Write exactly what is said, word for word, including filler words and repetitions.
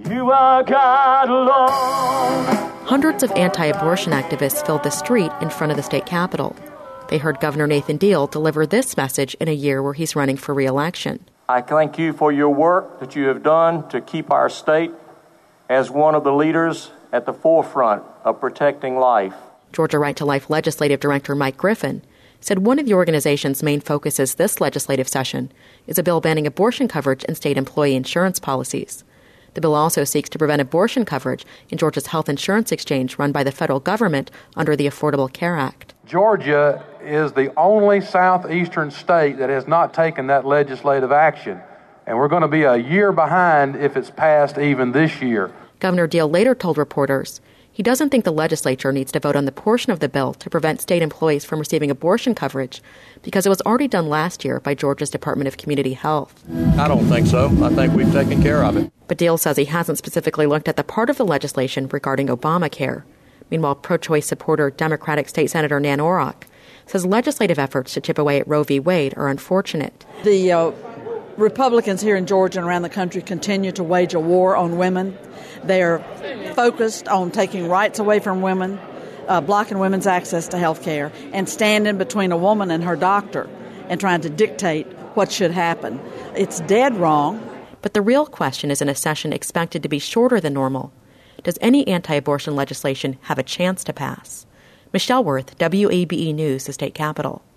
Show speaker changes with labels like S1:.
S1: You are God alone.
S2: Hundreds of anti-abortion activists filled the street in front of the state capitol. They heard Governor Nathan Deal deliver this message in a year where he's running for re-election.
S1: I thank you for your work that you have done to keep our state as one of the leaders at the forefront of protecting life.
S2: Georgia Right to Life Legislative Director Mike Griffin said one of the organization's main focuses this legislative session is a bill banning abortion coverage in state employee insurance policies. The bill also seeks to prevent abortion coverage in Georgia's health insurance exchange run by the federal government under the Affordable Care Act.
S3: Georgia is the only southeastern state that has not taken that legislative action, and we're going to be a year behind if it's passed even this year.
S2: Governor Deal later told reporters he doesn't think the legislature needs to vote on the portion of the bill to prevent state employees from receiving abortion coverage because it was already done last year by Georgia's Department of Community Health.
S4: I don't think so. I think we've taken care of it.
S2: But Deal says he hasn't specifically looked at the part of the legislation regarding Obamacare. Meanwhile, pro-choice supporter Democratic State Senator Nan Orrock says legislative efforts to chip away at Roe v. Wade are unfortunate.
S5: The uh, Republicans here in Georgia and around the country continue to wage a war on women. They are focused on taking rights away from women, uh, blocking women's access to health care, and standing between a woman and her doctor and trying to dictate what should happen. It's dead wrong.
S2: But the real question is in a session expected to be shorter than normal. Does any anti-abortion legislation have a chance to pass? Michelle Worth, W A B E News, the State Capitol.